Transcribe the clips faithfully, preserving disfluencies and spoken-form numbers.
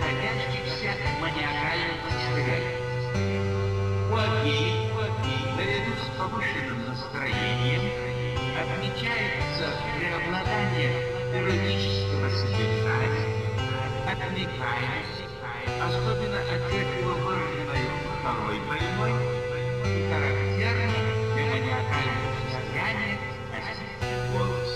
находящихся в маниакальном состоянии. У обеих, наряду с повышенным настроением, отмечается преобладание иронического содержания, отвлекаемость, особенно отчетливо выраженной второй больной, и характерный для маниакального состояния басистый голос.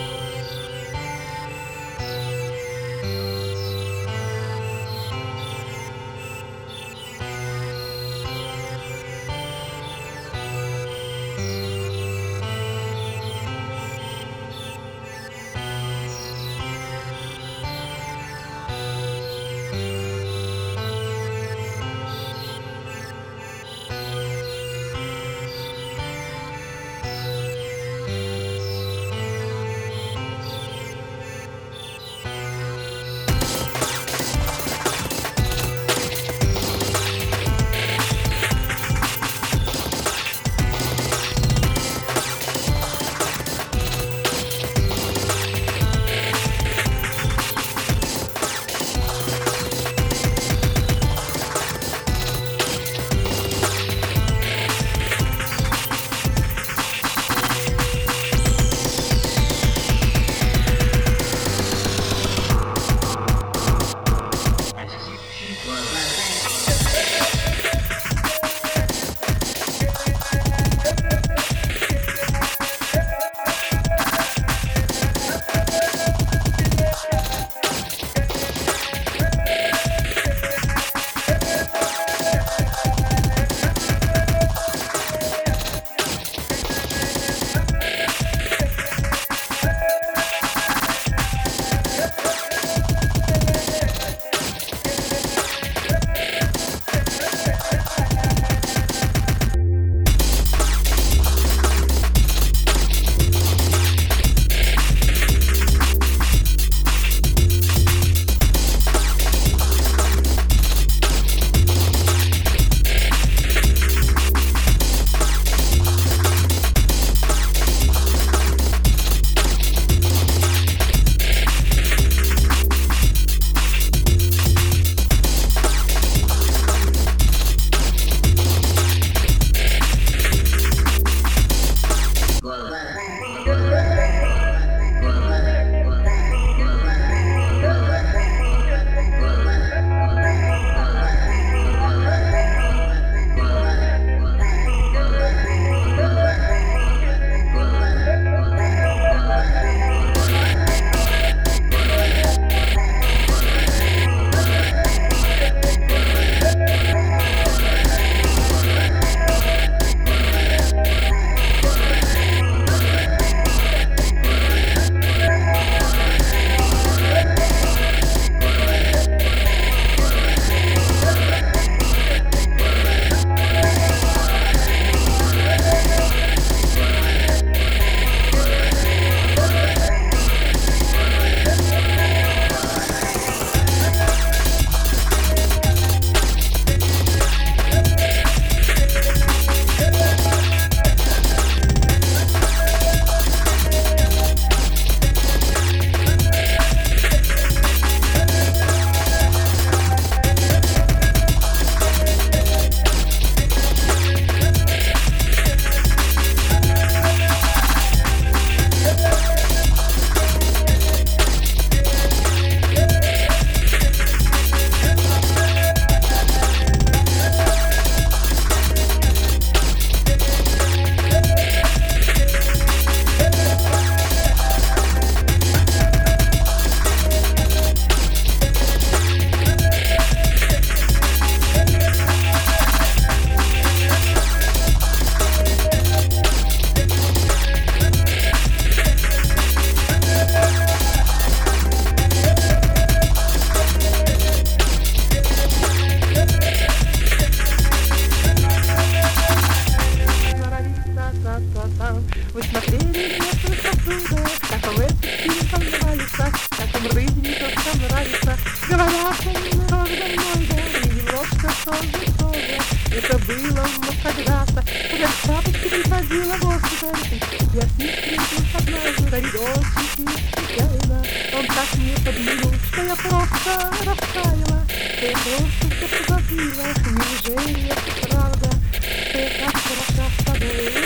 Это было когда-то, когда шапочку приходила госпиталь. Я с ним встретился однажды, коридорчики случайно. Он так мне подмигнул, что я просто растаяла. что я просто все позабыла. Неужели это правда, что я так хороша с тобой?